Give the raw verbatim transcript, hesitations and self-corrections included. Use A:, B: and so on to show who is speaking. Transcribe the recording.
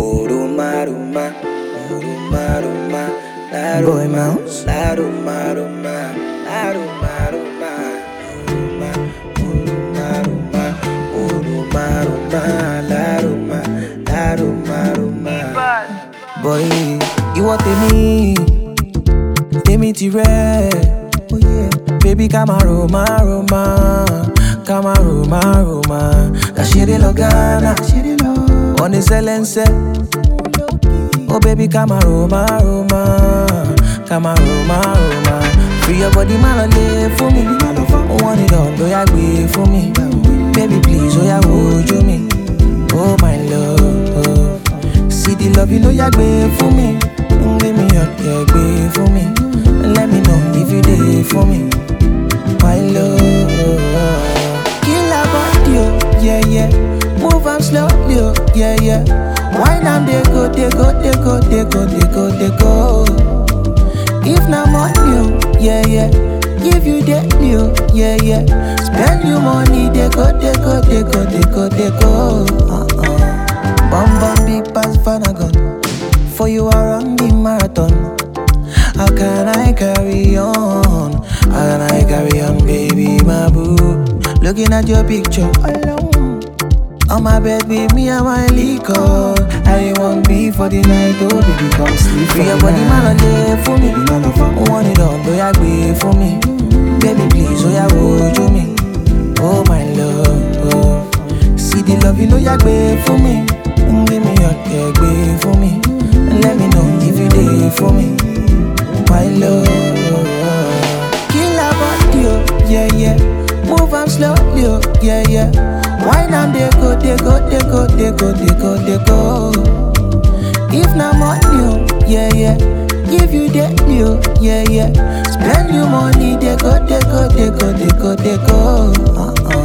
A: Oruma, ruma, oruma, ruma, la
B: Boy
A: ruma,
B: Mouse.
A: la ruma, ruma, la ruma, ruma, oruma, oruma, ruma, oruma, ruma, la ruma, la ruma, ruma.
B: Boy, ìwọ tèmi, tèmi tirẹ̀. Oh yeah. Baby, come and roma, roma, come and roma, roma. That shit lo Ghana, on the silence. Oh baby, come and roma, roma, come and roma, roma. Free your body, man, live for me. Oh, want it all, do ya wait for me? Baby, please, oh ya hold you me. Oh my love, see the love you know ya wait for me. Give me your yeah, wait for me. Let me know if you did for me. My love, kill a body, oh, yeah, yeah. Move on slowly, oh, yeah, yeah. Wine and they go, they go, they go, they go, they go, they go. If not money, oh, yeah, yeah. Give you that new, yeah, yeah. Spend your money, they go, they go, they go, they go, they go. Uh-uh. Bum bum big pass Fanagon. For you I run the marathon. How can I carry on? How can I carry on, baby, my boo? Looking at your picture alone on my bed with me and my liquor. I won't be for the night, oh baby, come sleep. Free your body, man, live for me. Want it all, do ya wait for me? Baby, please, oh ya hold you me. Oh my love, oh. See the love you know ya wait for me. Give me your yeah, wait for me. And let me know if you did for me. My love, kill a body, oh, yeah, yeah. Move on slowly, oh, yeah, yeah. Wine and they go, they go, they go, they go, they go, they go. If not money, oh, yeah, yeah. Give you that new, yeah, yeah. Spend your money, they go, they go, they go, they go, they go. Uh-uh.